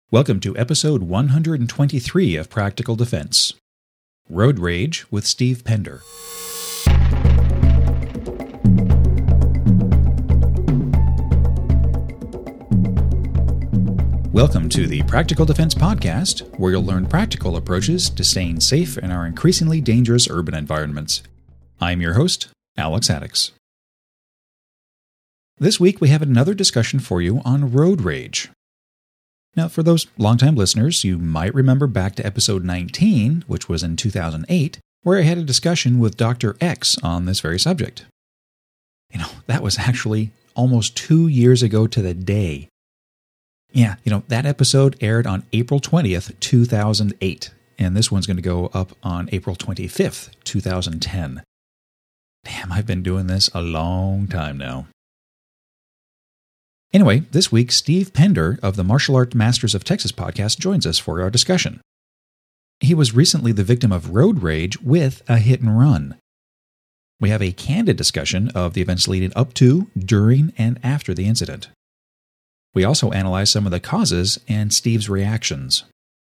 Welcome to episode 123 of Practical Defense, Road Rage with Steve Pender. Welcome to the Practical Defense Podcast, where you'll learn practical approaches to staying safe in our increasingly dangerous urban environments. I'm your host, Alex Addix. This week we have another discussion for you on road rage. Now, for those longtime listeners, you might remember back to episode 19, which was in 2008, where I had a discussion with Dr. X on this very subject. That was actually almost 2 years ago to the day. Yeah, that episode aired on April 20th, 2008, and this one's going to go up on April 25th, 2010. Damn, I've been doing this a long time now. Anyway, this week, Steve Pender of the Martial Art Masters of Texas podcast joins us for our discussion. He was recently the victim of road rage with a hit and run. We have a candid discussion of the events leading up to, during, and after the incident. We also analyze some of the causes and Steve's reactions.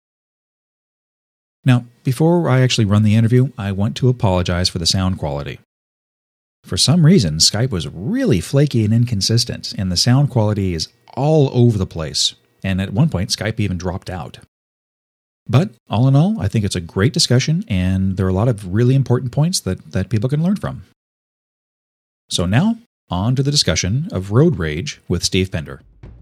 Now, before I actually run the interview, I want to apologize for the sound quality. For some reason, Skype was really flaky and inconsistent, and the sound quality is all over the place, and at one point, Skype even dropped out. But, all in all, I think it's a great discussion, and there are a lot of really important points that people can learn from. So now, on to the discussion of road rage with Steve Pender.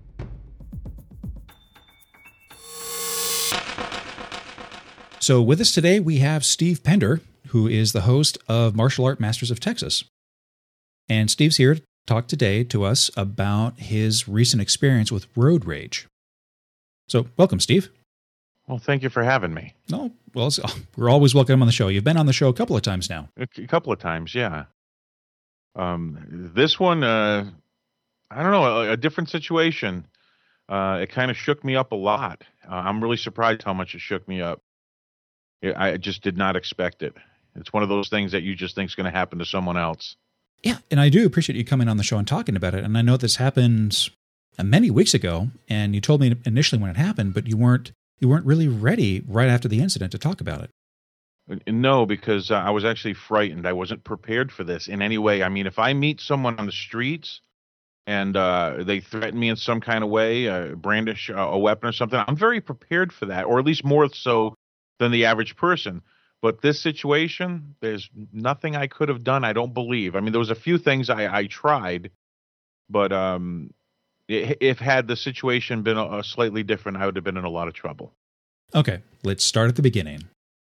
So with us today, we have Steve Pender, who is the host of Martial Art Masters of Texas. And Steve's here to talk today to us about his recent experience with road rage. So, welcome, Steve. Well, thank you for having me. No, well, we're always welcome on the show. You've been on the show a couple of times now. A couple of times, yeah. This one, I don't know, a different situation. It kind of shook me up a lot. I'm really surprised how much it shook me up. I just did not expect it. It's one of those things that you just think is going to happen to someone else. Yeah, and I do appreciate you coming on the show and talking about it. And I know this happened many weeks ago, and you told me initially when it happened, but you weren't really ready right after the incident to talk about it. No, because I was actually frightened. I wasn't prepared for this in any way. I mean, if I meet someone on the streets and they threaten me in some kind of way, brandish a weapon or something, I'm very prepared for that, or at least more so than the average person. But this situation, there's nothing I could have done, I don't believe. I mean, there was a few things I tried, but if had the situation been a slightly different, I would have been in a lot of trouble. Okay, let's start at the beginning.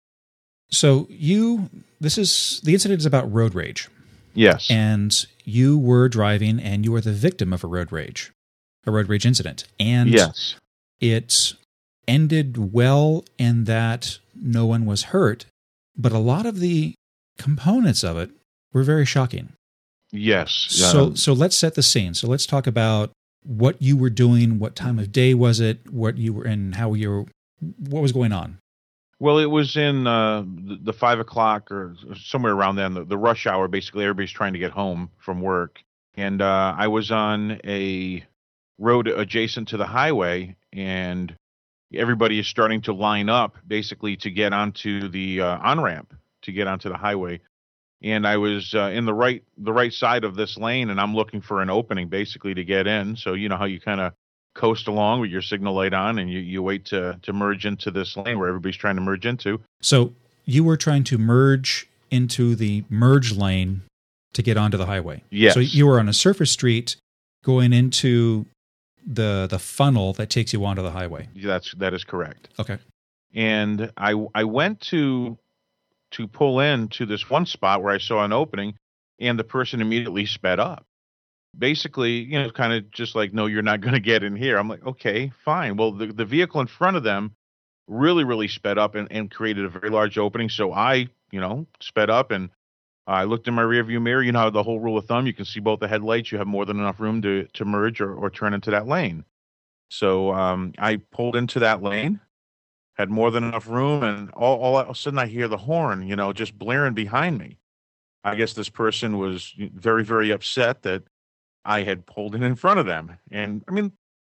So the incident is about road rage. Yes. And you were driving and you were the victim of a road rage incident. And yes. It ended well in that no one was hurt. But a lot of the components of it were very shocking. Yes. So let's set the scene. So let's talk about what you were doing, what time of day was it, what you were, and what was going on. Well, it was in the 5 o'clock or somewhere around then, the rush hour. Basically, everybody's trying to get home from work, and I was on a road adjacent to the highway, and everybody is starting to line up basically to get onto the on-ramp to get onto the highway. And I was in the right side of this lane, and I'm looking for an opening basically to get in. So you know how you kind of coast along with your signal light on and you wait to merge into this lane where everybody's trying to merge into. So you were trying to merge into the merge lane to get onto the highway. Yes. So you were on a surface street going into the funnel that takes you onto the highway. That is correct. Okay. And I went to pull in to this one spot where I saw an opening, and the person immediately sped up. Basically, kind of just like, no, you're not going to get in here. I'm like, okay, fine. Well, the vehicle in front of them really, really sped up and created a very large opening. So I, sped up and I looked in my rearview mirror. You know, the whole rule of thumb, you can see both the headlights. You have more than enough room to merge or turn into that lane. So I pulled into that lane, had more than enough room, and all of a sudden I hear the horn, just blaring behind me. I guess this person was very, very upset that I had pulled in front of them. And I mean,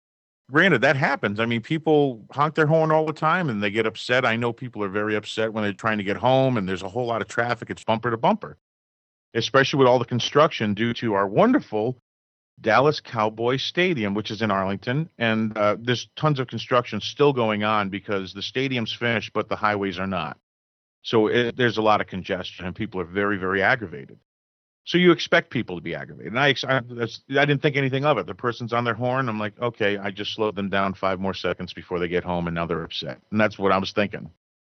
granted, that happens. I mean, people honk their horn all the time and they get upset. I know people are very upset when they're trying to get home and there's a whole lot of traffic. It's bumper to bumper, especially with all the construction due to our wonderful Dallas Cowboys Stadium, which is in Arlington. And there's tons of construction still going on because the stadium's finished, but the highways are not. So there's a lot of congestion and people are very, very aggravated. So you expect people to be aggravated. And I didn't think anything of it. The person's on their horn. I'm like, okay, I just slowed them down 5 more seconds before they get home, and now they're upset. And that's what I was thinking.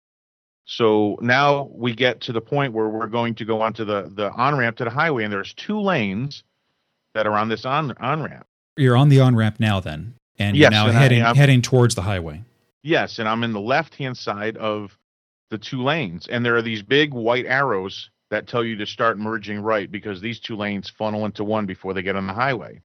So now we get to the point where we're going to go onto the on-ramp to the highway, and there's 2 lanes that are on this on-ramp. You're on the on-ramp now then, and you're now heading towards the highway. Yes, and I'm in the left-hand side of the 2 lanes, and there are these big white arrows that tell you to start merging right because these 2 lanes funnel into one before they get on the highway.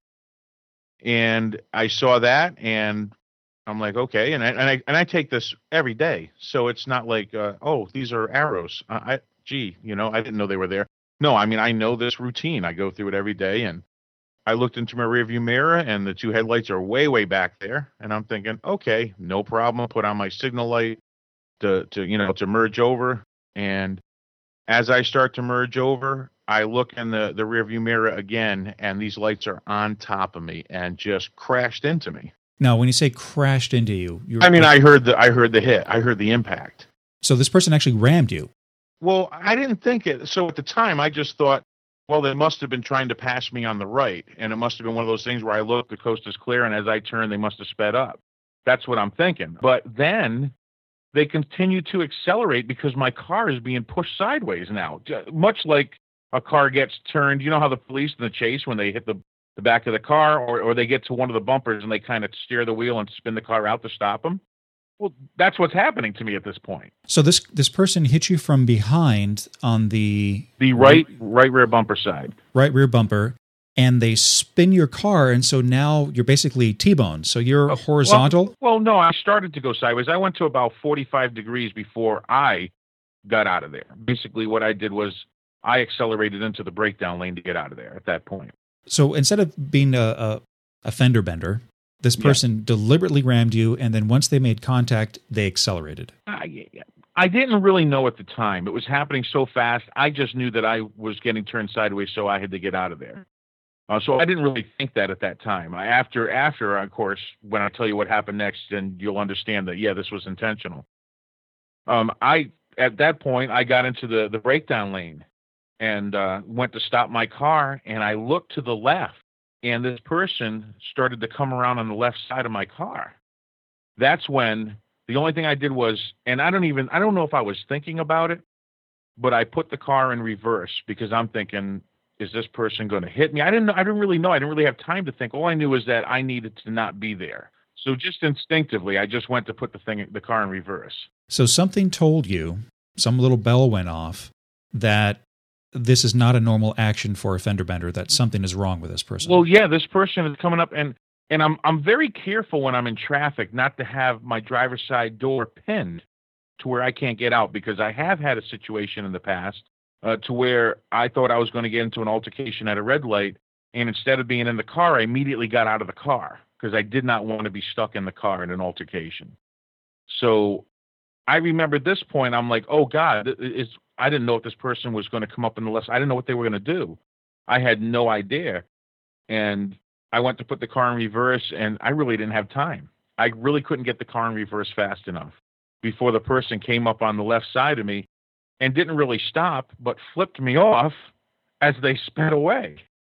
And I saw that, and I'm like, okay, and I take this every day, so it's not like, oh, these are arrows. I didn't know they were there. No, I mean, I know this routine. I go through it every day, and I looked into my rearview mirror, and the 2 headlights are way, way back there, and I'm thinking, okay, no problem. Put on my signal light to merge over, and as I start to merge over, I look in the rearview mirror again, and these lights are on top of me and just crashed into me. Now, when you say crashed into you, I heard the hit. I heard the impact. So this person actually rammed you. Well, I didn't think it. So at the time, I just thought, well, they must have been trying to pass me on the right, and it must have been one of those things where I look, the coast is clear, and as I turn, they must have sped up. That's what I'm thinking. But then they continue to accelerate because my car is being pushed sideways now, much like a car gets turned. You know how the police in the chase, when they hit the back of the car or they get to one of the bumpers and they kind of steer the wheel and spin the car out to stop them? Well, that's what's happening to me at this point. So this person hit you from behind on the right rear bumper side. Right rear bumper. And they spin your car, and so now you're basically T-boned. So you're horizontal? Well, no, I started to go sideways. I went to about 45 degrees before I got out of there. Basically, what I did was I accelerated into the breakdown lane to get out of there at that point. So instead of being a fender bender, this person deliberately rammed you, and then once they made contact, they accelerated. I didn't really know at the time. It was happening so fast. I just knew that I was getting turned sideways, so I had to get out of there. So I didn't really think that at that time. After, of course, when I tell you what happened next, then you'll understand that, yeah, this was intentional. At that point, I got into the breakdown lane and went to stop my car, and I looked to the left, and this person started to come around on the left side of my car. That's when the only thing I did was, and I don't know if I was thinking about it, but I put the car in reverse because I'm thinking, is this person going to hit me? I didn't really know. I didn't really have time to think. All I knew was that I needed to not be there. So just instinctively, I just went to put the car in reverse. So something told you, some little bell went off, that this is not a normal action for a fender bender, that something is wrong with this person. Well, yeah, this person is coming up, and I'm very careful when I'm in traffic not to have my driver's side door pinned to where I can't get out, because I have had a situation in the past to where I thought I was going to get into an altercation at a red light, and instead of being in the car, I immediately got out of the car because I did not want to be stuck in the car in an altercation. So I remember at this point, I'm like, oh, God, I didn't know if this person was going to come up in the left. I didn't know what they were going to do. I had no idea. And I went to put the car in reverse, and I really didn't have time. I really couldn't get the car in reverse fast enough before the person came up on the left side of me and didn't really stop, but flipped me off as they sped away.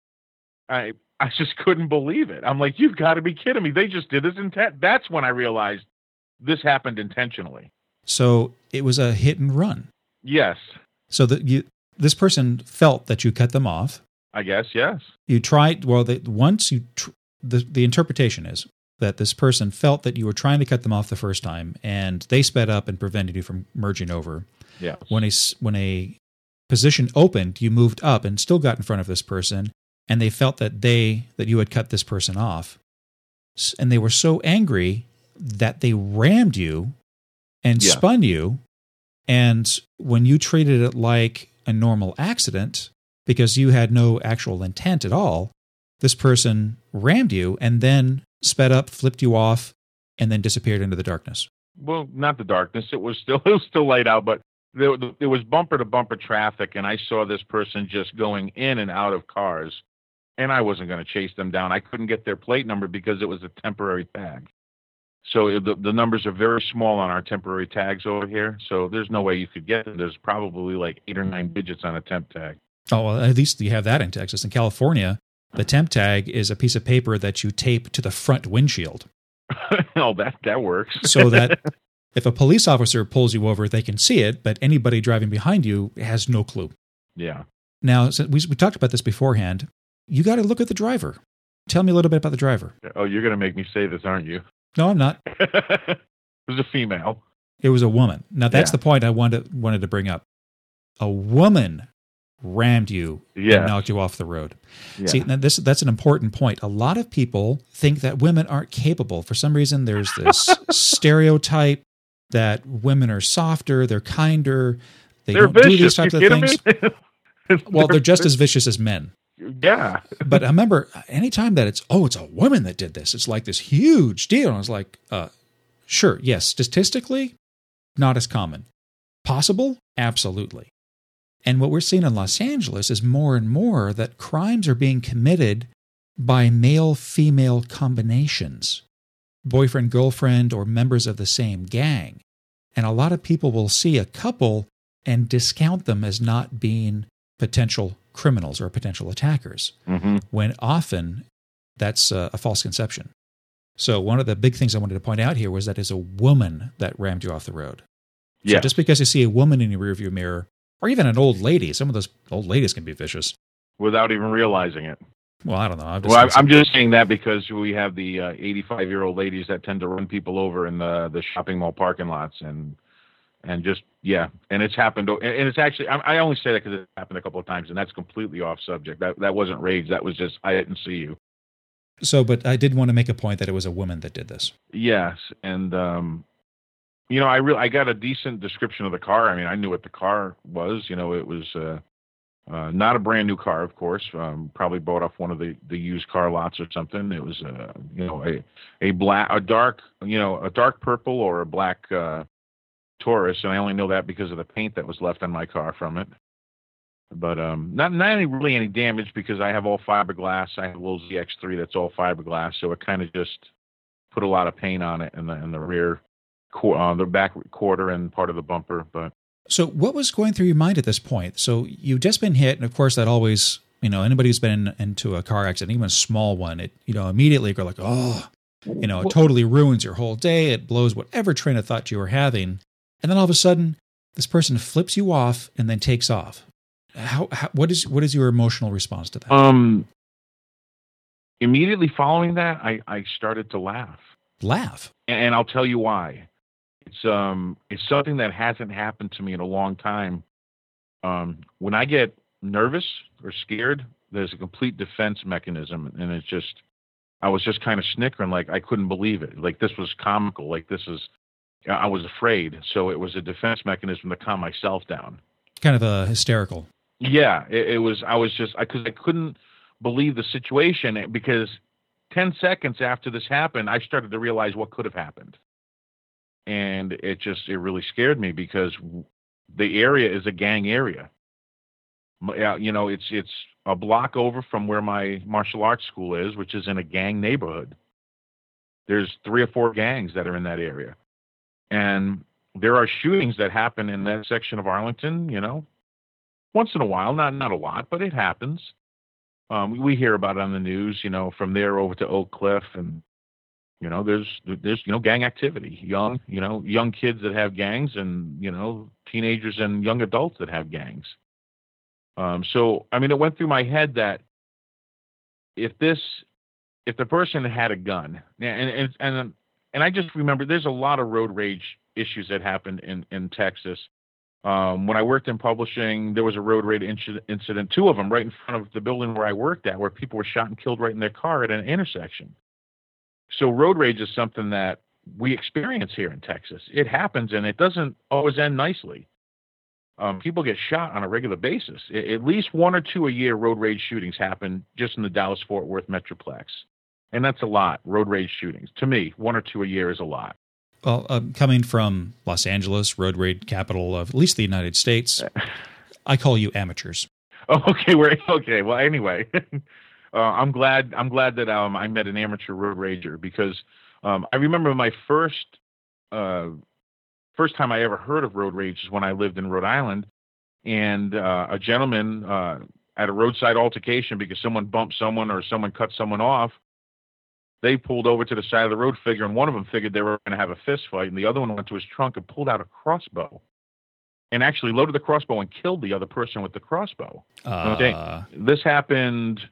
I just couldn't believe it. I'm like, you've got to be kidding me. They just did this intent. That's when I realized this happened intentionally. So it was a hit and run. Yes. So this person felt that you cut them off. I guess, yes. You tried, well, the interpretation is that this person felt that you were trying to cut them off the first time, and they sped up and prevented you from merging over. Yeah. When a position opened, you moved up and still got in front of this person, and they felt that you had cut this person off. And they were so angry that they rammed you and spun you. And when you treated it like a normal accident, because you had no actual intent at all, this person rammed you and then sped up, flipped you off, and then disappeared into the darkness? Well, not the darkness. It was still light out, but there was bumper to bumper traffic, and I saw this person just going in and out of cars, and I wasn't going to chase them down. I couldn't get their plate number because it was a temporary tag. So the numbers are very small on our temporary tags over here. So there's no way you could get them. There's probably like 8 or 9 digits on a temp tag. Oh, well, at least you have that in Texas. In California, the temp tag is a piece of paper that you tape to the front windshield. Oh, that works. So that if a police officer pulls you over, they can see it, but anybody driving behind you has no clue. Yeah. Now, so we talked about this beforehand. You got to look at the driver. Tell me a little bit about the driver. Oh, you're going to make me say this, aren't you? No, I'm not. It was a female. It was a woman. Now, that's Yeah. the point I wanted to bring up. A woman rammed you and knocked you off the road. Yeah. See, now that's an important point. A lot of people think that women aren't capable. For some reason, there's this stereotype that women are softer, they're kinder, They're don't vicious. do these types You of kidding things. me? Well, they're just as vicious as men. Yeah. But I remember anytime that it's a woman that did this, it's like this huge deal. And I was like, sure, yes, statistically, not as common. Possible? Absolutely. And what we're seeing in Los Angeles is more and more that crimes are being committed by male-female combinations, boyfriend, girlfriend, or members of the same gang. And a lot of people will see a couple and discount them as not being potential criminals or potential attackers, when often that's a false conception. So one of the big things I wanted to point out here was that it's a woman that rammed you off the road. So Yeah. just because you see a woman in your rearview mirror, or even an old lady, some of those old ladies can be vicious. Without even realizing it. Well, I don't know. I'm just saying that because we have the 85-year-old ladies that tend to run people over in the shopping mall parking lots, and just, yeah. And it's happened. And it's actually, I only say that because it happened a couple of times, and that's completely off subject. That wasn't rage. That was just, I didn't see you. So, but I did want to make a point that it was a woman that did this. Yes. And, I got a decent description of the car. I mean, I knew what the car was. It was not a brand new car, of course. Probably bought off one of the used car lots or something. It was, a dark purple or a black Taurus, and I only know that because of the paint that was left on my car from it. But not really any damage because I have all fiberglass. I have a little ZX3 that's all fiberglass, so it kind of just put a lot of paint on it in the rear, the back quarter and part of the bumper. But so what was going through your mind at this point? So you've just been hit, and of course that always, anybody who's been into a car accident, even a small one, it, immediately go like, it totally ruins your whole day. It blows whatever train of thought you were having. And then all of a sudden, this person flips you off and then takes off. What is your emotional response to that? Immediately following that, I started to laugh. Laugh? And I'll tell you why. It's something that hasn't happened to me in a long time. When I get nervous or scared, there's a complete defense mechanism, and I was just kind of snickering, like I couldn't believe it. Like this was comical. Like I was afraid, so it was a defense mechanism to calm myself down. Kind of a hysterical. Yeah, it was. Because I couldn't believe the situation, because 10 seconds after this happened, I started to realize what could have happened. And it really scared me because the area is a gang area. It's a block over from where my martial arts school is, which is in a gang neighborhood. There's 3 or 4 gangs that are in that area. And there are shootings that happen in that section of Arlington, once in a while, not a lot, but it happens. We hear about it on the news, from there over to Oak Cliff, and there's gang activity, young kids that have gangs, and teenagers and young adults that have gangs. So I mean, it went through my head that if the person had a gun, and I just remember there's a lot of road rage issues that happened in Texas. When I worked in publishing, there was a road rage incident, 2 of them right in front of the building where I worked at, where people were shot and killed right in their car at an intersection. So road rage is something that we experience here in Texas. It happens, and it doesn't always end nicely. People get shot on a regular basis. At least 1 or 2 a year road rage shootings happen just in the Dallas-Fort Worth Metroplex. And that's a lot. Road rage shootings. To me, 1 or 2 a year is a lot. Well, coming from Los Angeles, road rage capital of at least the United States, I call you amateurs. Oh, okay. Okay. Well, anyway, I'm glad that I met an amateur road rager, because I remember my first time I ever heard of road rage is when I lived in Rhode Island, and a gentleman at a roadside altercation because someone bumped someone or someone cut someone off. They pulled over to the side of the road, and one of them figured they were going to have a fist fight, and the other one went to his trunk and pulled out a crossbow, and actually loaded the crossbow and killed the other person with the crossbow. Okay. This happened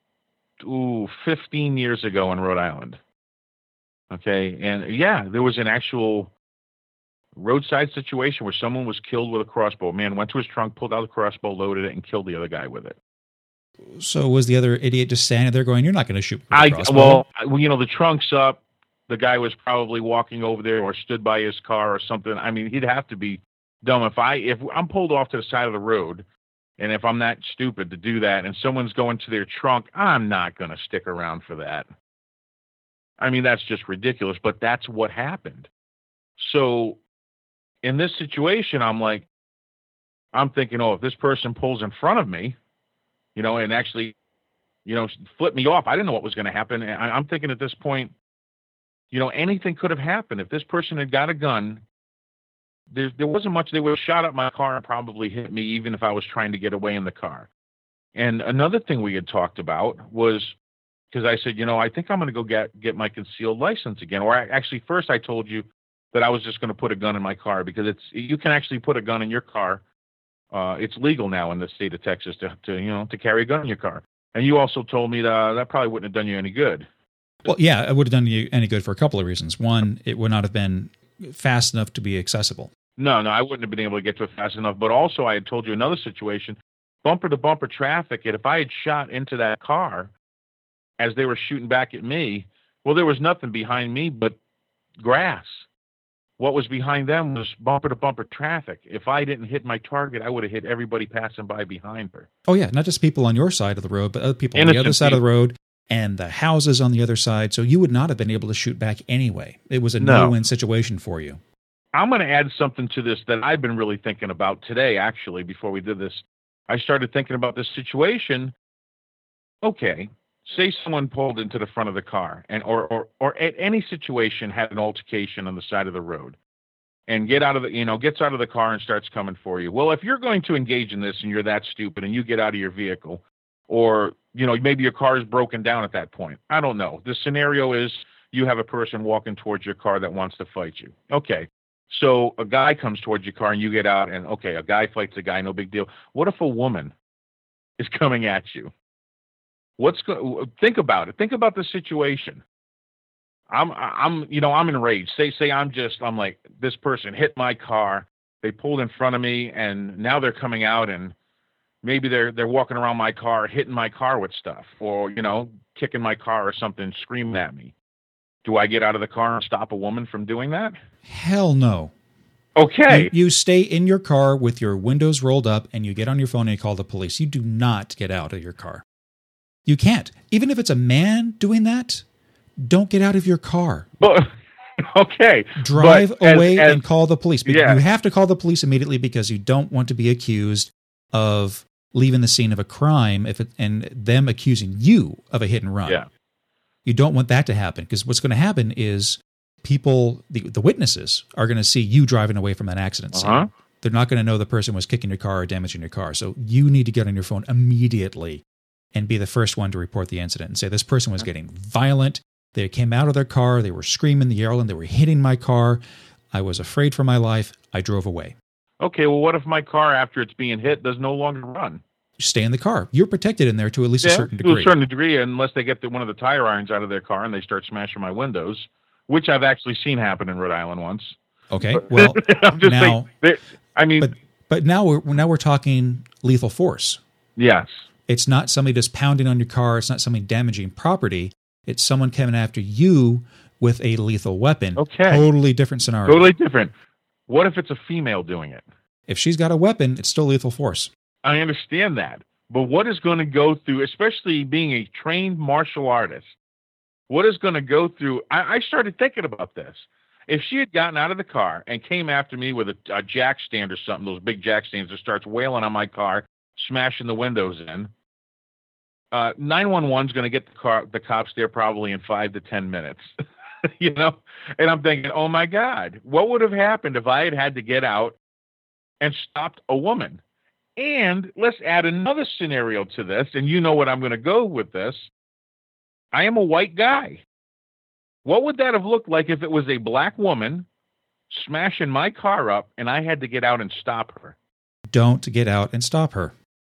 15 years ago in Rhode Island. Okay, and yeah, there was an actual roadside situation where someone was killed with a crossbow. A man went to his trunk, pulled out the crossbow, loaded it, and killed the other guy with it. So was the other idiot just standing there going, "You're not going to shoot with a crossbow"? Well, the trunk's up. The guy was probably walking over there or stood by his car or something. I mean, he'd have to be dumb. If I'm pulled off to the side of the road, and if I'm that stupid to do that, and someone's going to their trunk, I'm not going to stick around for that. I mean, that's just ridiculous, but that's what happened. So in this situation, I'm thinking, if this person pulls in front of me, and actually, flip me off, I didn't know what was going to happen. And I'm thinking at this point, anything could have happened. If this person had got a gun, there wasn't much. They would have shot up my car and probably hit me, even if I was trying to get away in the car. And another thing we had talked about was, because I said, I think I'm going to go get my concealed license again. Or actually, first I told you that I was just going to put a gun in my car, because you can actually put a gun in your car. It's legal now in the state of Texas to carry a gun in your car. And you also told me that probably wouldn't have done you any good. Well, yeah, it would have done you any good for a couple of reasons. One, it would not have been fast enough to be accessible. No, I wouldn't have been able to get to it fast enough. But also, I had told you another situation, bumper-to-bumper traffic, and if I had shot into that car as they were shooting back at me, well, there was nothing behind me but grass. What was behind them was bumper-to-bumper traffic. If I didn't hit my target, I would have hit everybody passing by behind her. Oh, yeah, not just people on your side of the road, but other people on the other side of the road and the houses on the other side. So you would not have been able to shoot back anyway. It was a no-win situation for you. I'm going to add something to this that I've been really thinking about today, actually, before we did this. I started thinking about this situation. Okay, say someone pulled into the front of the car, and or at any situation had an altercation on the side of the road, and gets out of the car and starts coming for you. Well, if you're going to engage in this and you're that stupid and you get out of your vehicle, or maybe your car is broken down at that point. I don't know. The scenario is you have a person walking towards your car that wants to fight you. Okay. So a guy comes towards your car and you get out, and okay, a guy fights a guy, no big deal. What if a woman is coming at you? Think about it. Think about the situation. I'm enraged. I'm like, this person hit my car. They pulled in front of me, and now they're coming out, and maybe they're walking around my car, hitting my car with stuff, or kicking my car or something, screaming at me. Do I get out of the car and stop a woman from doing that? Hell no. Okay. You stay in your car with your windows rolled up, and you get on your phone and you call the police. You do not get out of your car. You can't. Even if it's a man doing that, don't get out of your car. Okay. Drive away and call the police. Yeah. You have to call the police immediately, because you don't want to be accused of leaving the scene of a crime and them accusing you of a hit and run. Yeah. You don't want that to happen, because what's going to happen is people, the witnesses, are going to see you driving away from that accident scene. Uh-huh. They're not going to know the person was kicking your car or damaging your car. So you need to get on your phone immediately and be the first one to report the incident and say, this person was getting violent. They came out of their car. They were screaming, yelling. They were hitting my car. I was afraid for my life. I drove away. Okay, well, what if my car, after it's being hit, does no longer run? Stay in the car. You're protected in there to at least a certain degree. To a certain degree, unless they get one of the tire irons out of their car and they start smashing my windows, which I've actually seen happen in Rhode Island once. Okay, well, I'm just now, but now we're talking lethal force. Yes. It's not somebody just pounding on your car. It's not somebody damaging property. It's someone coming after you with a lethal weapon. Okay. Totally different scenario. Totally different. What if it's a female doing it? If she's got a weapon, it's still lethal force. I understand that. But what is going to go through, especially being a trained martial artist, What is going to go through? I started thinking about this. If she had gotten out of the car and came after me with a jack stand or something, those big jack stands, that starts wailing on my car, smashing the windows in, 911 is going to get the cops there probably in 5 to 10 minutes. You know, and I'm thinking, oh my God, what would have happened if I had to get out and stopped a woman? And let's add another scenario to this, and you know what I'm going to go with this. I am a white guy. What would that have looked like if it was a black woman smashing my car up and I had to get out and stop her? Don't get out and stop her.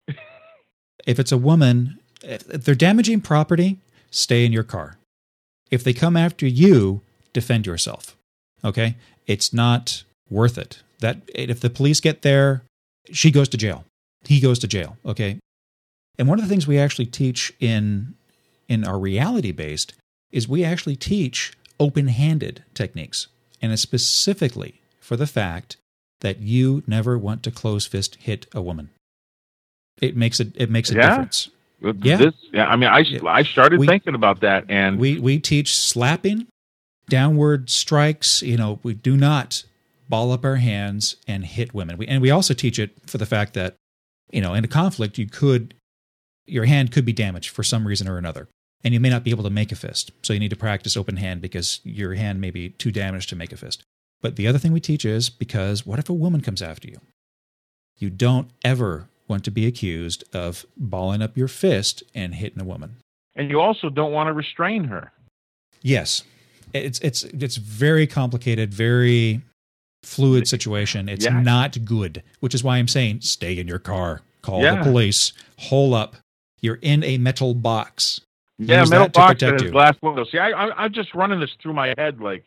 If it's a woman, if they're damaging property, stay in your car. If they come after you, defend yourself. Okay? It's not worth it. That if the police get there, she goes to jail. He goes to jail. Okay? And one of the things we actually teach in our reality-based is we actually teach open-handed techniques. And it's specifically for the fact that you never want to close fist hit a woman. It makes a difference. Yeah. I mean, I started thinking about that, and we teach slapping, downward strikes. You know, we do not ball up our hands and hit women. We also teach it for the fact that, you know, in a conflict, your hand could be damaged for some reason or another, and you may not be able to make a fist. So you need to practice open hand because your hand may be too damaged to make a fist. But the other thing we teach is, because what if a woman comes after you? You don't ever want to be accused of balling up your fist and hitting a woman. And you also don't want to restrain her. Yes. It's very complicated, very fluid situation. It's not good, which is why I'm saying stay in your car. Call the police. Hole up. You're in a metal box. Yeah, use metal box and his glass window. See, I'm just running this through my head. Like,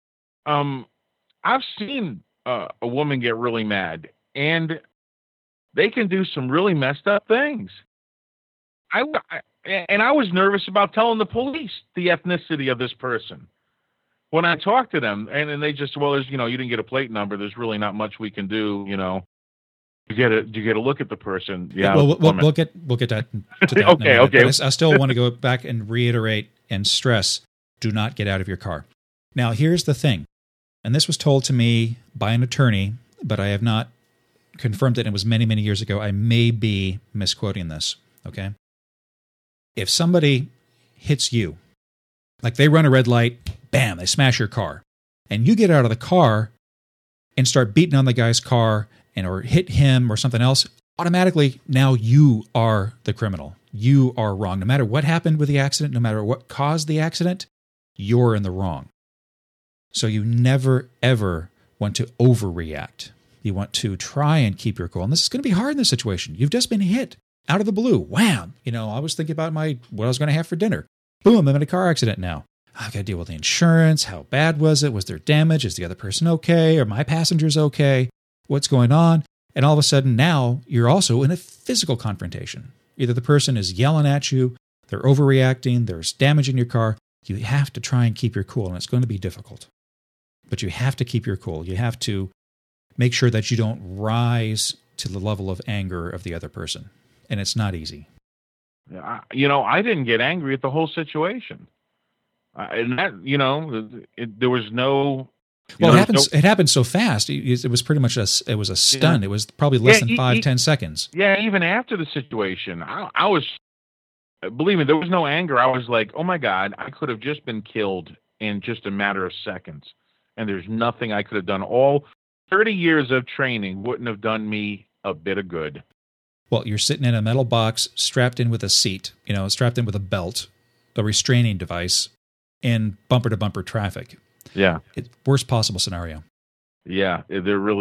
I've seen a woman get really mad, and they can do some really messed up things. I was nervous about telling the police the ethnicity of this person. When I talked to them, and they just, well, there's, you know, you didn't get a plate number. There's really not much we can do, you know. You get a look at the person. Yeah. Well, we'll get that to that. Okay. But I still want to go back and reiterate and stress: do not get out of your car. Now, here's the thing, and this was told to me by an attorney, but I have not confirmed it. It was many, many years ago. I may be misquoting this. Okay. If somebody hits you, like they run a red light, bam, they smash your car, and you get out of the car and start beating on the guy's car or hit him or something else, automatically now you are the criminal. You are wrong. No matter what happened with the accident, no matter what caused the accident, you're in the wrong. So you never, ever want to overreact. You want to try and keep your cool. And this is going to be hard in this situation. You've just been hit out of the blue. Wham! You know, I was thinking about what I was going to have for dinner. Boom, I'm in a car accident now. I've got to deal with the insurance. How bad was it? Was there damage? Is the other person okay? Are my passengers okay? What's going on? And all of a sudden now you're also in a physical confrontation. Either the person is yelling at you, they're overreacting, there's damage in your car. You have to try and keep your cool, and it's going to be difficult. But you have to keep your cool. You have to make sure that you don't rise to the level of anger of the other person. And it's not easy. You know, I didn't get angry at the whole situation. And that, you know, there was no... Well, it happened so fast. It was pretty much a stun. Yeah. It was probably less than 5-10 seconds. Yeah, even after the situation, I was, believe me, there was no anger. I was like, oh my God, I could have just been killed in just a matter of seconds. And there's nothing I could have done. All 30 years of training wouldn't have done me a bit of good. Well, you're sitting in a metal box, strapped in with a seat, you know, strapped in with a belt, a restraining device, in bumper-to-bumper traffic. Yeah. Worst possible scenario. Yeah, it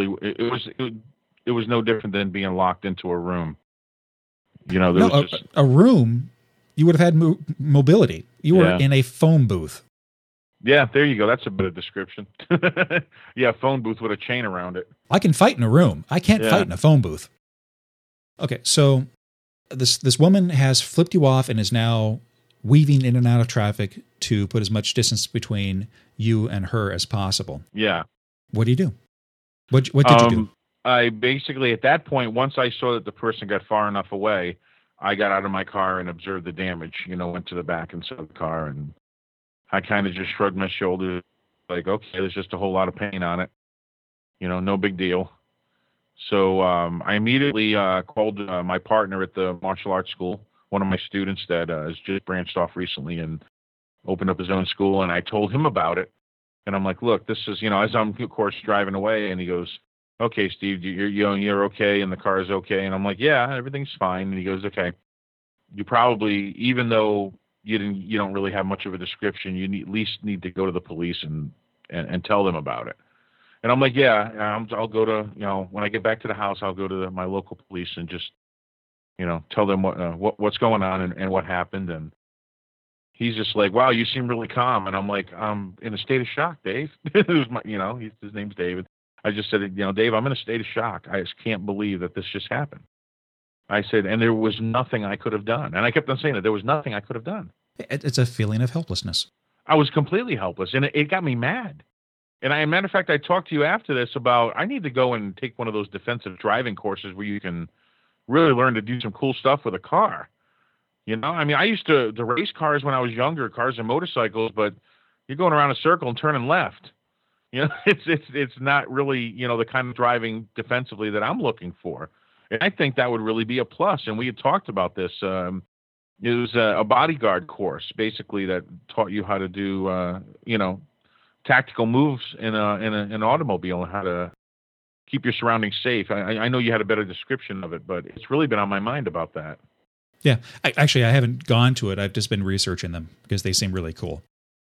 was no different than being locked into a room. You know, a room, you would have had mobility. You were in a phone booth. Yeah, there you go. That's a better description. Yeah, phone booth with a chain around it. I can fight in a room. I can't fight in a phone booth. Okay, so this woman has flipped you off and is now weaving in and out of traffic to put as much distance between you and her as possible. Yeah. What do you do? What did you do? I basically, at that point, once I saw that the person got far enough away, I got out of my car and observed the damage. You know, went to the back and saw the car, and I kind of just shrugged my shoulders, like, okay, there's just a whole lot of paint on it. No big deal. So I immediately called my partner at the martial arts school, one of my students that has just branched off recently and opened up his own school, and I told him about it. And I'm like, look, this is, as I'm, of course, driving away, and he goes, okay, Steve, you're okay, and the car is okay. And I'm like, yeah, everything's fine. And he goes, okay, you probably, even though you don't really have much of a description, you at least need to go to the police and tell them about it. And I'm like, yeah, I'll go to, when I get back to the house, I'll go to my local police and just, tell them what's going on and what happened. And he's just like, wow, you seem really calm. And I'm like, I'm in a state of shock, Dave. It was his name's David. I just said, Dave, I'm in a state of shock. I just can't believe that this just happened. I said, and there was nothing I could have done. And I kept on saying that there was nothing I could have done. It's a feeling of helplessness. I was completely helpless, and it got me mad. And matter of fact, I talked to you after this about I need to go and take one of those defensive driving courses where you can really learn to do some cool stuff with a car. I used to race cars when I was younger, cars and motorcycles, but you're going around a circle and turning left. It's not really, the kind of driving defensively that I'm looking for. And I think that would really be a plus. And we had talked about this. It was a bodyguard course, basically, that taught you how to do, tactical moves in an automobile and how to keep your surroundings safe. I know you had a better description of it, but it's really been on my mind about that. Yeah. I haven't gone to it. I've just been researching them because they seem really cool.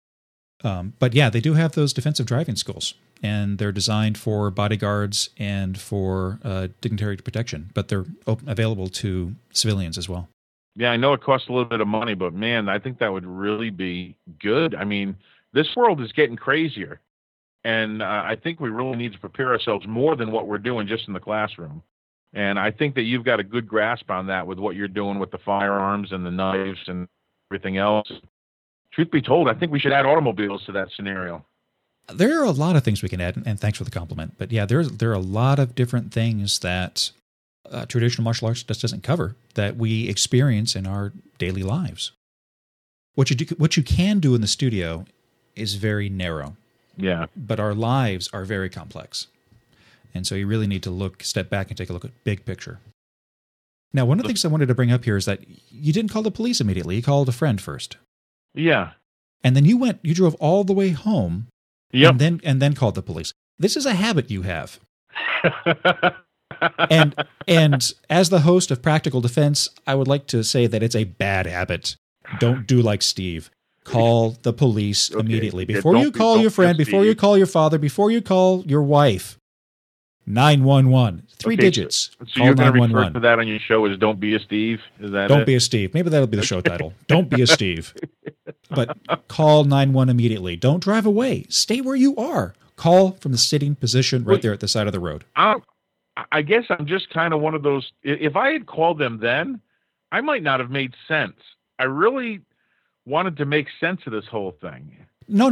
But yeah, they do have those defensive driving schools, and they're designed for bodyguards and for dignitary protection, but they're available to civilians as well. Yeah, I know it costs a little bit of money, but man, I think that would really be good. I mean, this world is getting crazier, and I think we really need to prepare ourselves more than what we're doing just in the classroom. And I think that you've got a good grasp on that with what you're doing with the firearms and the knives and everything else. Truth be told, I think we should add automobiles to that scenario. There are a lot of things we can add, and thanks for the compliment. But yeah, there are a lot of different things that traditional martial arts just doesn't cover that we experience in our daily lives. What you can do in the studio is very narrow. Yeah. But our lives are very complex. And so you really need to step back and take a look at big picture. Now, one of the things I wanted to bring up here is that you didn't call the police immediately. You called a friend first. Yeah. And then you drove all the way home. Yep. And then called the police. This is a habit you have. and as the host of Practical Defense, I would like to say that it's a bad habit. Don't do like Steve. Call the police immediately. Before you call your friend, before you call your father, before you call your wife. 911. Three digits. So you're going to refer to that on your show as Don't Be a Steve? Is that Don't Be a Steve. Maybe that'll be the show title. Don't be a Steve. But call 911 immediately. Don't drive away. Stay where you are. Call from the sitting position right there at the side of the road. I guess I'm just kind of one of those. If I had called them then, I might not have made sense. I really wanted to make sense of this whole thing. No.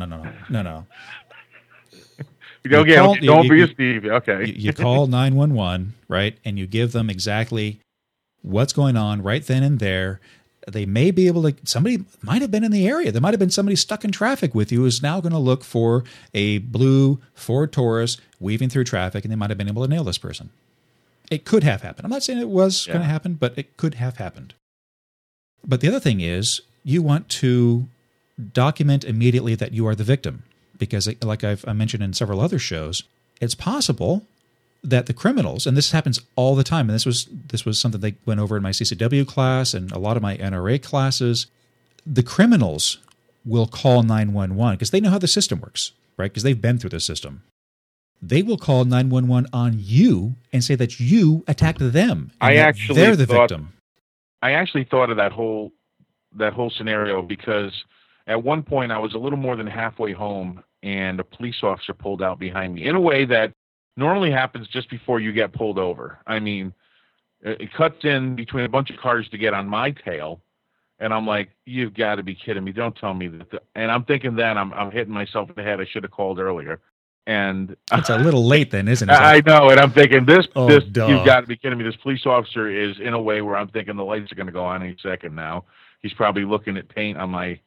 Don't be a Steve. Okay. You call 911, right? And you give them exactly what's going on right then and there. They may be able to, somebody might have been in the area. There might have been somebody stuck in traffic with you who's now going to look for a blue Ford Taurus weaving through traffic, and they might have been able to nail this person. It could have happened. I'm not saying it was going to happen, but it could have happened. But the other thing is, you want to document immediately that you are the victim. Because like I mentioned in several other shows, it's possible that the criminals, and this happens all the time, and this was something they went over in my CCW class and a lot of my NRA classes, the criminals will call 911 because they know how the system works, right? Because they've been through the system. They will call 911 on you and say that you attacked them. They're the victim. I actually thought of that whole scenario because at one point I was a little more than halfway home and a police officer pulled out behind me in a way that normally happens just before you get pulled over. I mean, it cuts in between a bunch of cars to get on my tail. And I'm like, you've got to be kidding me. Don't tell me that. And I'm thinking then I'm hitting myself in the head. I should have called earlier. And it's a little late then, isn't it? I know. And I'm thinking this, you've got to be kidding me. This police officer is in a way where I'm thinking the lights are going to go on any second now. He's probably looking at paint on my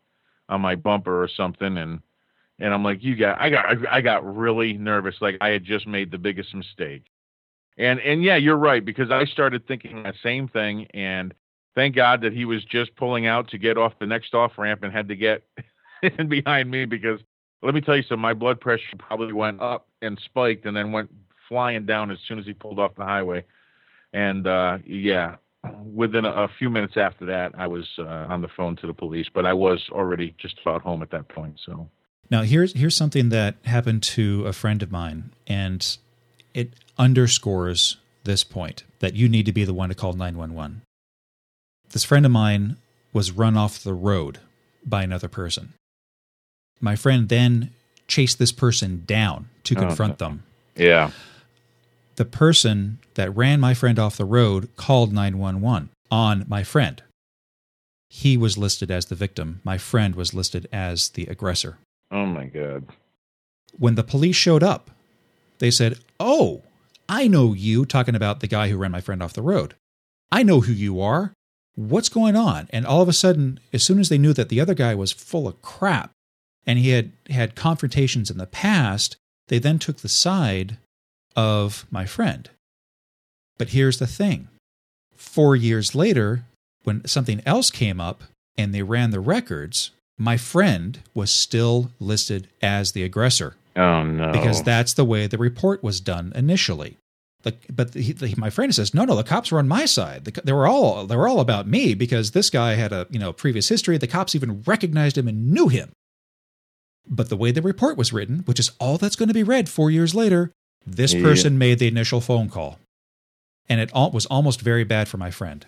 bumper or something, and I'm like, I got really nervous, like I had just made the biggest mistake. And yeah, you're right, because I started thinking that same thing, and thank God that he was just pulling out to get off the next off ramp and had to get in behind me, because let me tell you something, my blood pressure probably went up and spiked and then went flying down as soon as he pulled off the highway. And yeah, within a few minutes after that, I was on the phone to the police, but I was already just about home at that point. So now here's something that happened to a friend of mine, and it underscores this point that you need to be the one to call 911. This friend of mine was run off the road by another person. My friend then chased this person down to confront them. Yeah. The person that ran my friend off the road called 911 on my friend. He was listed as the victim. My friend was listed as the aggressor. Oh, my God. When the police showed up, they said, "Oh, I know you," talking about the guy who ran my friend off the road. "I know who you are. What's going on?" And all of a sudden, as soon as they knew that the other guy was full of crap and he had confrontations in the past, they then took the side of my friend. But here's the thing. 4 years later, when something else came up and they ran the records, my friend was still listed as the aggressor. Oh, no. Because that's the way the report was done initially. But my friend says, no, the cops were on my side. They were all about me, because this guy had a previous history. The cops even recognized him and knew him. But the way the report was written, which is all that's going to be read 4 years later, this person made the initial phone call. And it was almost very bad for my friend.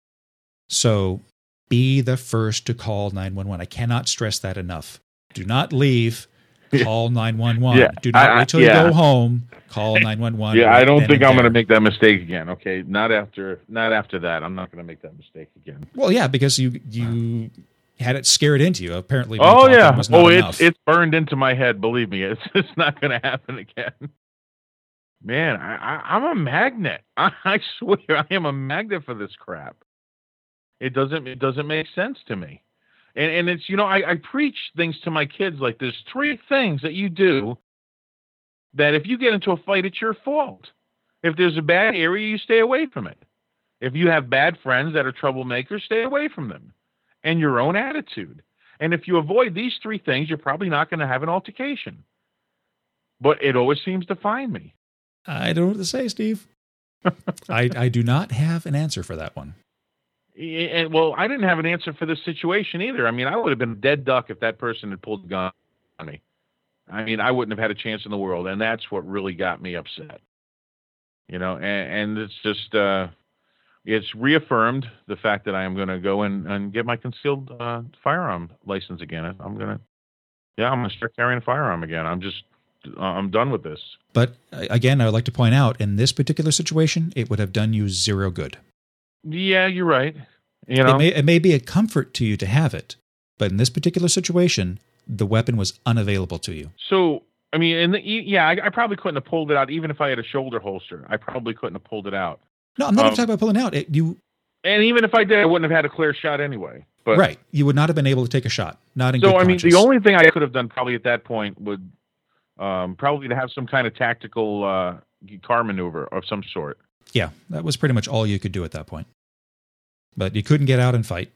So be the first to call 911. I cannot stress that enough. Do not leave. Call 911. Yeah, Do not wait till you go home. Call 911. Yeah, I don't think I'm going to make that mistake again. Okay, not after that. I'm not going to make that mistake again. Well, yeah, because you had it scared into you. Apparently, oh yeah, was not enough. It's burned into my head. Believe me, it's not going to happen again. Man, I'm a magnet. I swear, I am a magnet for this crap. It doesn't make sense to me. And it's, I preach things to my kids like there's 3 things that you do that if you get into a fight, it's your fault. If there's a bad area, you stay away from it. If you have bad friends that are troublemakers, stay away from them. And your own attitude. And if you avoid these 3 things, you're probably not going to have an altercation. But it always seems to find me. I don't know what to say, Steve. I do not have an answer for that one. And, well, I didn't have an answer for this situation either. I mean, I would have been a dead duck if that person had pulled the gun on me. I mean, I wouldn't have had a chance in the world, and that's what really got me upset. And it's just, it's reaffirmed the fact that I am going to go and get my concealed firearm license again. I'm going to start carrying a firearm again. I'm done with this. But again, I would like to point out, in this particular situation, it would have done you 0 good. Yeah, you're right. It may be a comfort to you to have it, but in this particular situation, the weapon was unavailable to you. So, I mean, I probably couldn't have pulled it out even if I had a shoulder holster. I probably couldn't have pulled it out. No, I'm not even talking about pulling out. And even if I did, I wouldn't have had a clear shot anyway. But, right. You would not have been able to take a shot. Not in good conscience. The only thing I could have done probably at that point would probably to have some kind of tactical car maneuver of some sort. Yeah, that was pretty much all you could do at that point. But you couldn't get out and fight.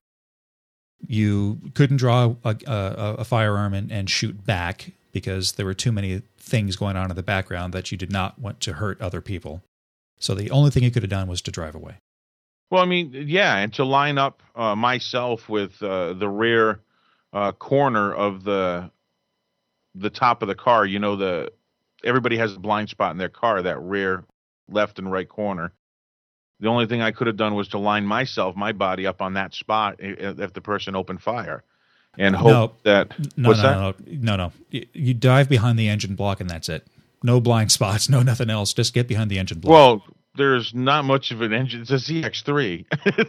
You couldn't draw a firearm and shoot back because there were too many things going on in the background that you did not want to hurt other people. So the only thing you could have done was to drive away. Well, I mean, yeah, and to line up myself with the rear corner of the top of the car. Everybody has a blind spot in their car, that rear left and right corner. The only thing I could have done was to line my body up on that spot if the person opened fire, and hope that. No. You dive behind the engine block and that's it. No blind spots, no nothing else. Just get behind the engine block. Well, there's not much of an engine. It's a ZX3.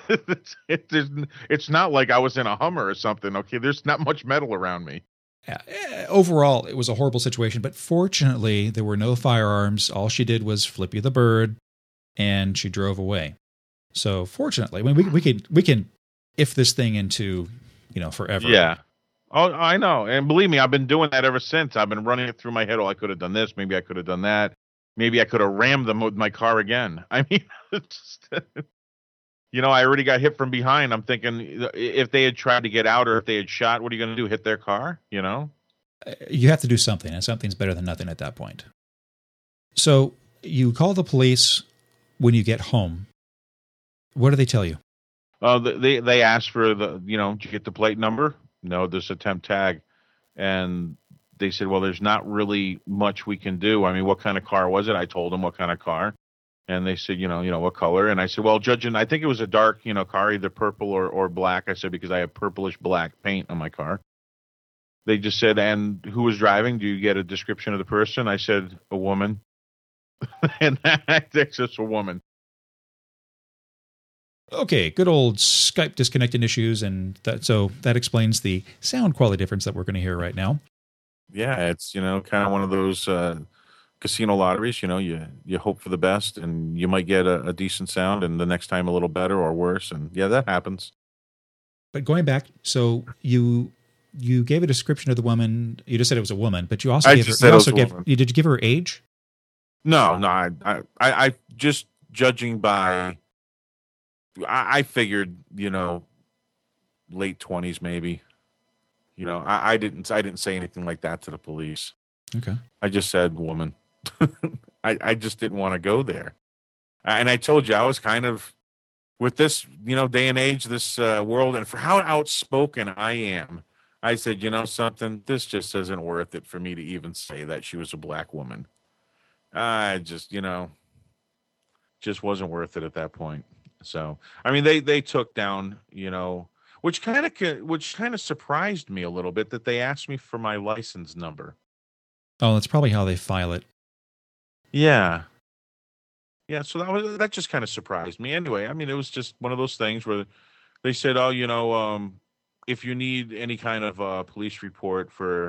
It's not like I was in a Hummer or something. Okay, there's not much metal around me. Overall, it was a horrible situation, but fortunately, there were no firearms. All she did was flip you the bird, and she drove away. So fortunately, I mean, we can if this thing into forever. Yeah. Oh, I know. And believe me, I've been doing that ever since. I've been running it through my head. Oh, I could have done this. Maybe I could have done that. Maybe I could have rammed them with my car again. I mean, it's just, I already got hit from behind. I'm thinking if they had tried to get out or if they had shot, what are you going to do? Hit their car? You have to do something, and something's better than nothing at that point. So you call the police when you get home. What do they tell you? They asked for did you get the plate number? No, this attempt tag. And they said, well, there's not really much we can do. I mean, what kind of car was it? I told them what kind of car. And they said, what color? And I said, well, judging, I think it was a dark, car, either purple or black. I said, because I have purplish black paint on my car. They just said, and who was driving? Do you get a description of the person? I said, a woman. And that's just a woman. Okay, good old Skype disconnecting issues, and so that explains the sound quality difference that we're going to hear right now. Yeah, it's kind of one of those casino lotteries. You hope for the best, and you might get a decent sound, and the next time a little better or worse, and yeah, that happens. But going back, so you gave a description of the woman. You just said it was a woman, but you also gave her. Did you give her age? No. I just judging by. I figured, late 20s maybe. I didn't say anything like that to the police. Okay. I just said woman. I just didn't want to go there. And I told you I was kind of with this, day and age, this world, and for how outspoken I am, I said, something, this just isn't worth it for me to even say that she was a black woman. I just, just wasn't worth it at that point. So, I mean, they took down, which kind of surprised me a little bit that they asked me for my license number. Oh, that's probably how they file it. Yeah. Yeah, so that just kind of surprised me. Anyway, I mean, it was just one of those things where they said, "Oh, if you need any kind of police report for,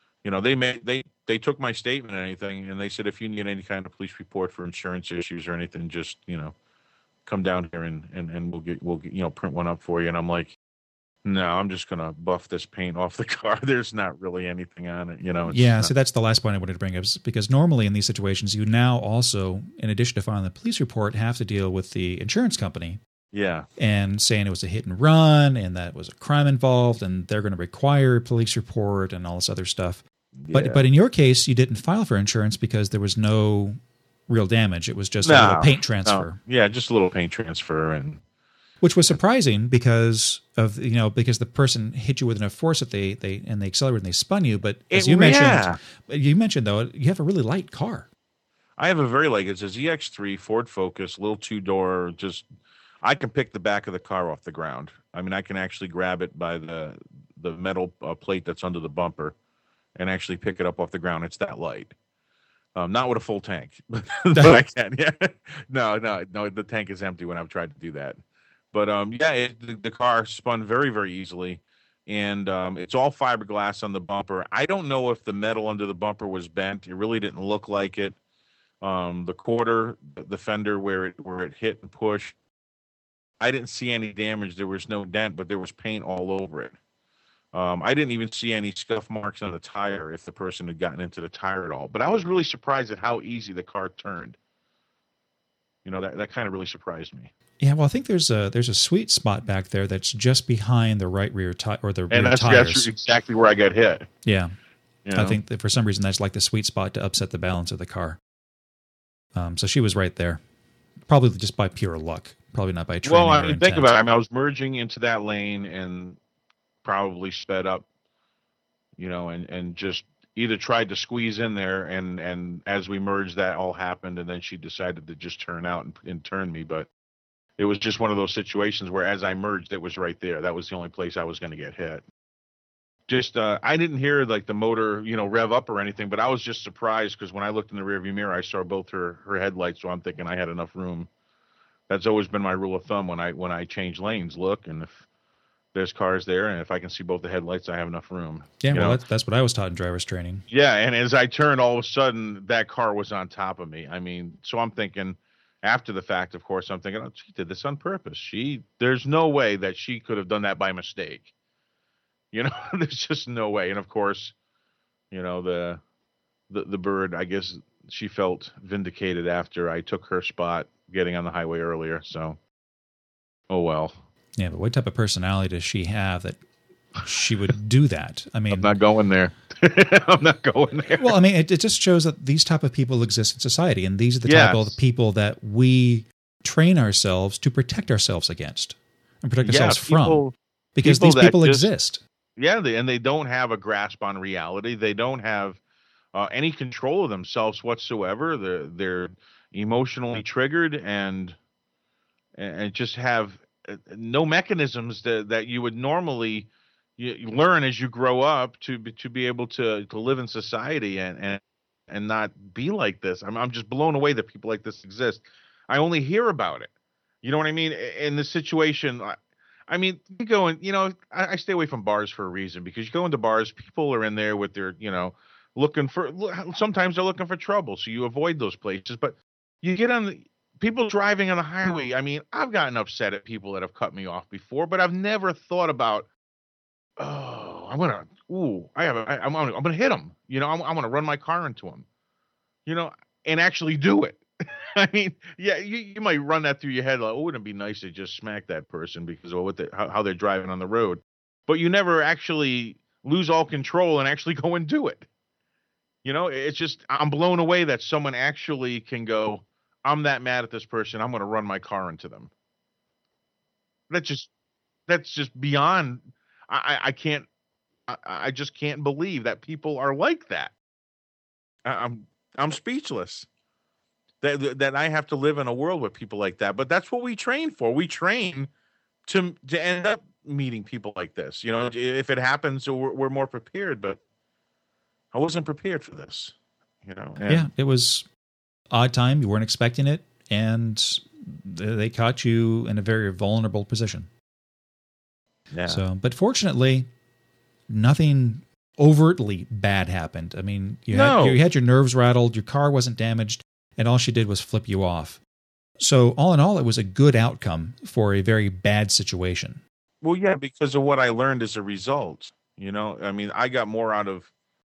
they took my statement and anything, and they said if you need any kind of police report for insurance issues or anything, just come down here and we'll get, print one up for you." And I'm like, no, I'm just gonna buff this paint off the car. There's not really anything on it, So that's the last point I wanted to bring up, because normally in these situations, you now also, in addition to filing the police report, have to deal with the insurance company. Yeah. And saying it was a hit and run and that was a crime involved and they're going to require a police report and all this other stuff. Yeah. But in your case, you didn't file for insurance because there was no real damage. It was just a little paint transfer. No. Yeah, just a little paint transfer, and which was surprising because of because the person hit you with enough force that they accelerated and they spun you. But as you mentioned though, you have a really light car. I have a very light. It's a ZX3 Ford Focus, little 2-door. Just I can pick the back of the car off the ground. I mean, I can actually grab it by the metal plate that's under the bumper, and actually pick it up off the ground. It's that light. Not with a full tank, but I can. Yeah, no. The tank is empty when I've tried to do that. But the car spun very, very easily, and it's all fiberglass on the bumper. I don't know if the metal under the bumper was bent. It really didn't look like it. The quarter, the fender where it hit and pushed, I didn't see any damage. There was no dent, but there was paint all over it. I didn't even see any scuff marks on the tire if the person had gotten into the tire at all. But I was really surprised at how easy the car turned. That kind of really surprised me. Yeah, well, I think there's a sweet spot back there that's just behind the right rear tire or the rear tires. And that's exactly where I got hit. Yeah. I think that for some reason that's like the sweet spot to upset the balance of the car. So she was right there. Probably just by pure luck. Probably not by training. Well, I mean, think about it. I mean, I was merging into that lane and probably sped up, and just either tried to squeeze in there, and as we merged, that all happened, and then she decided to just turn out and turn me. But it was just one of those situations where as I merged, it was right there. That was the only place I was going to get hit. Just I didn't hear like the motor, rev up or anything, but I was just surprised because when I looked in the rearview mirror, I saw both her headlights, so I'm thinking I had enough room. That's always been my rule of thumb when I change lanes. Look, and if there's cars there, and if I can see both the headlights, I have enough room. Yeah, well, that's what I was taught in driver's training. Yeah, and as I turned, all of a sudden, that car was on top of me. I mean, so I'm thinking, after the fact, of course, I'm thinking, oh, she did this on purpose. There's no way that she could have done that by mistake. There's just no way. And of course, the bird, I guess she felt vindicated after I took her spot getting on the highway earlier. So, oh well. Yeah, but what type of personality does she have that she would do that? I mean, I'm not going there. I'm not going there. Well, I mean, it just shows that these type of people exist in society, and these are the type of people that we train ourselves to protect ourselves against and protect ourselves from, because these people exist. Yeah, and they don't have a grasp on reality. They don't have any control of themselves whatsoever. They're emotionally triggered and just have no mechanisms that you would normally you learn as you grow up to be able to live in society and not be like this. I'm just blown away that people like this exist. I only hear about it. You know what I mean? In this situation, I mean, you go and, I stay away from bars for a reason, because you go into bars, people are in there with their, sometimes they're looking for trouble. So you avoid those places. But you get on people driving on the highway. I mean, I've gotten upset at people that have cut me off before, but I've never thought about, I'm going to hit him. I'm going to run my car into him, and actually do it. I mean, yeah, you might run that through your head like, wouldn't it be nice to just smack that person because of how they're driving on the road? But you never actually lose all control and actually go and do it. It's just, I'm blown away that someone actually can go, I'm that mad at this person, I'm going to run my car into them. That's just beyond. I just can't believe that people are like that. I'm speechless. That I have to live in a world with people like that. But that's what we train for. We train to end up meeting people like this. If it happens, we're more prepared. But I wasn't prepared for this. Yeah, it was odd time. You weren't expecting it, and they caught you in a very vulnerable position. Yeah. So, but fortunately, nothing overtly bad happened. I mean, you had your nerves rattled. Your car wasn't damaged. And all she did was flip you off. So all in all, it was a good outcome for a very bad situation. Well, yeah, because of what I learned as a result. I mean, I got more out of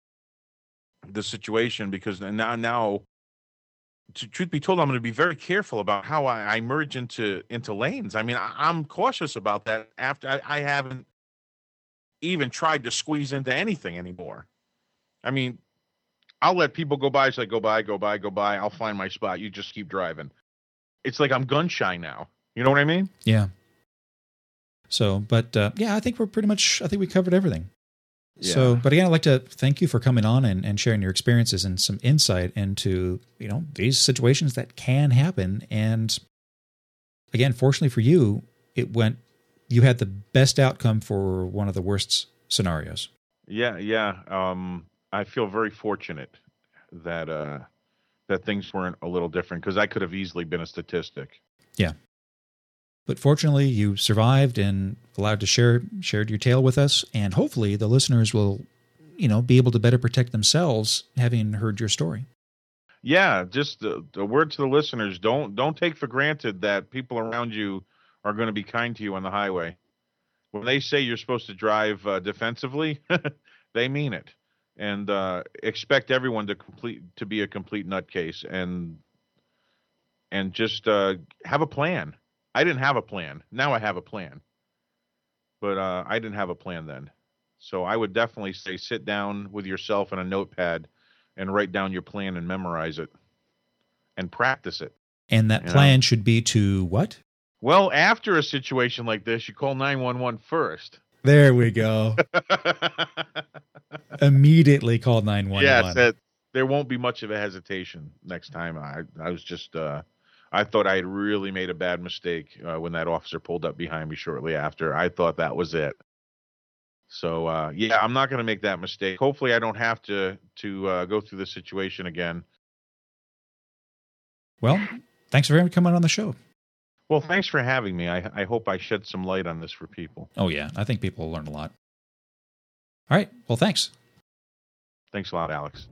the situation because now, truth be told, I'm going to be very careful about how I merge into lanes. I mean, I'm cautious about that after I haven't even tried to squeeze into anything anymore. I mean, I'll let people go by. It's like, go by. I'll find my spot. You just keep driving. It's like I'm gun shy now. You know what I mean? Yeah. So, but I think I think we covered everything. Yeah. So, but again, I'd like to thank you for coming on and sharing your experiences and some insight into, these situations that can happen. And again, fortunately for you, you had the best outcome for one of the worst scenarios. Yeah. I feel very fortunate that things weren't a little different, because I could have easily been a statistic. Yeah. But fortunately, you survived and allowed to shared your tale with us, and hopefully the listeners will, be able to better protect themselves having heard your story. Yeah, just the word to the listeners, don't take for granted that people around you are going to be kind to you on the highway. When they say you're supposed to drive defensively, they mean it. And expect everyone to be a complete nutcase and just have a plan. I didn't have a plan. Now I have a plan. But I didn't have a plan then. So I would definitely say sit down with yourself and a notepad and write down your plan and memorize it and practice it. And that plan should be to what? Well, after a situation like this, you call 911 first. There we go. Immediately call 911. Yes, there won't be much of a hesitation next time. I was just, I thought I had really made a bad mistake when that officer pulled up behind me shortly after. I thought that was it. So, I'm not going to make that mistake. Hopefully I don't have to go through this situation again. Well, thanks for coming on the show. Well, thanks for having me. I hope I shed some light on this for people. Oh, yeah. I think people will learn a lot. All right. Well, thanks. Thanks a lot, Alex.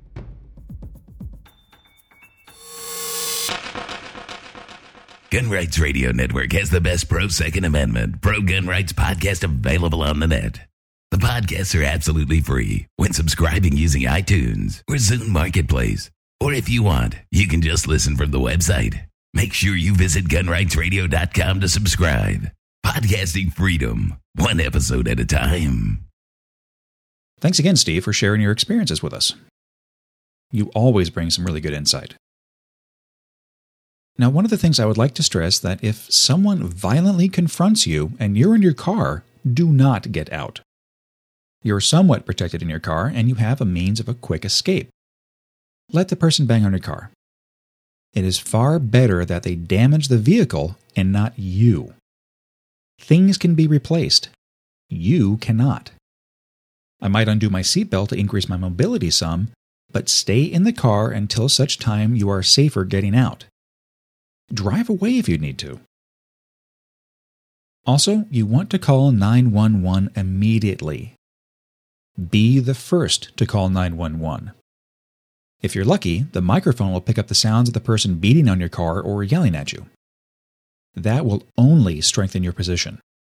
Gun Rights Radio Network has the best pro-Second Amendment, pro-gun rights podcast available on the net. The podcasts are absolutely free when subscribing using iTunes or Zune Marketplace. Or if you want, you can just listen from the website. Make sure you visit gunrightsradio.com to subscribe. Podcasting freedom, one episode at a time. Thanks again, Steve, for sharing your experiences with us. You always bring some really good insight. Now, one of the things I would like to stress that if someone violently confronts you and you're in your car, do not get out. You're somewhat protected in your car and you have a means of a quick escape. Let the person bang on your car. It is far better that they damage the vehicle and not you. Things can be replaced. You cannot. I might undo my seatbelt to increase my mobility some, but stay in the car until such time you are safer getting out. Drive away if you need to. Also, you want to call 911 immediately. Be the first to call 911. If you're lucky, the microphone will pick up the sounds of the person beating on your car or yelling at you. That will only strengthen your position.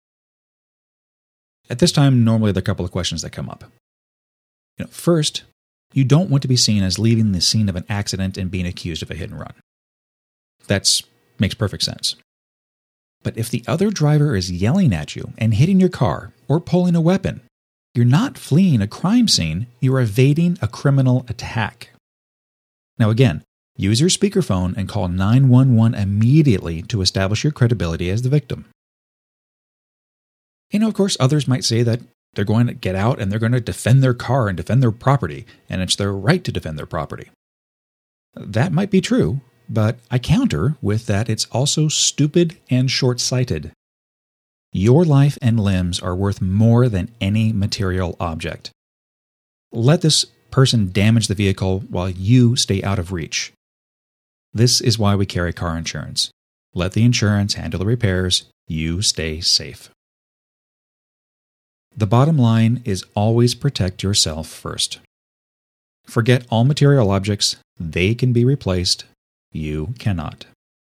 At this time, normally there are a couple of questions that come up. First, you don't want to be seen as leaving the scene of an accident and being accused of a hit and run. That makes perfect sense. But if the other driver is yelling at you and hitting your car or pulling a weapon, you're not fleeing a crime scene, you're evading a criminal attack. Now again, use your speakerphone and call 911 immediately to establish your credibility as the victim. Of course, others might say that they're going to get out and they're going to defend their car and defend their property, and it's their right to defend their property. That might be true, but I counter with that it's also stupid and short-sighted. Your life and limbs are worth more than any material object. Let this person damage the vehicle while you stay out of reach. This is why we carry car insurance. Let the insurance handle the repairs. You stay safe. The bottom line is always protect yourself first. Forget all material objects. They can be replaced. You cannot.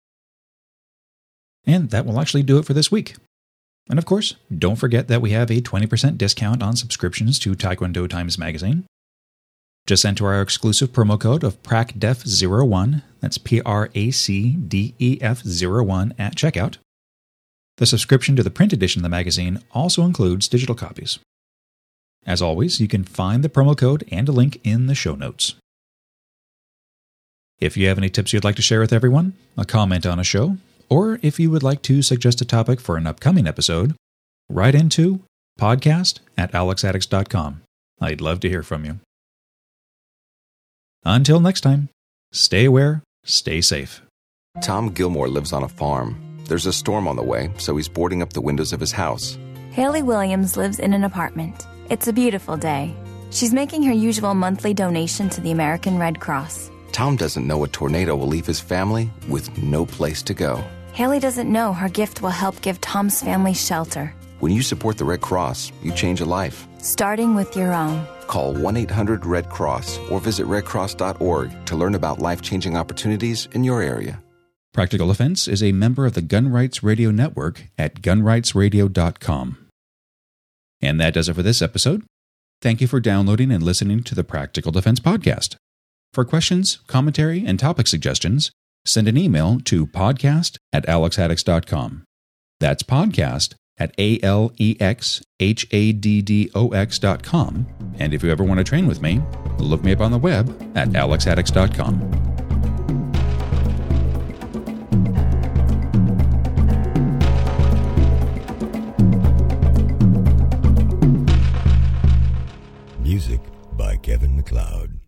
And that will actually do it for this week. And of course, don't forget that we have a 20% discount on subscriptions to Taekwondo Times Magazine. Just enter our exclusive promo code of PRACDEF01, that's PRACDEF01 at checkout. The subscription to the print edition of the magazine also includes digital copies. As always, you can find the promo code and a link in the show notes. If you have any tips you'd like to share with everyone, a comment on a show, or if you would like to suggest a topic for an upcoming episode, write into podcast@alexaddicts.com. I'd love to hear from you. Until next time, stay aware, stay safe. Tom Gilmore lives on a farm. There's a storm on the way, so he's boarding up the windows of his house. Haley Williams lives in an apartment. It's a beautiful day. She's making her usual monthly donation to the American Red Cross. Tom doesn't know a tornado will leave his family with no place to go. Haley doesn't know her gift will help give Tom's family shelter. When you support the Red Cross, you change a life. Starting with your own. Call 1-800-RED-CROSS or visit redcross.org to learn about life-changing opportunities in your area. Practical Defense is a member of the Gun Rights Radio Network at gunrightsradio.com. And that does it for this episode. Thank you for downloading and listening to the Practical Defense Podcast. For questions, commentary, and topic suggestions, send an email to podcast@alexaddicts.com. That's podcast@alexhadddox.com. And if you ever want to train with me, look me up on the web at alexaddicts.com. Music by Kevin MacLeod.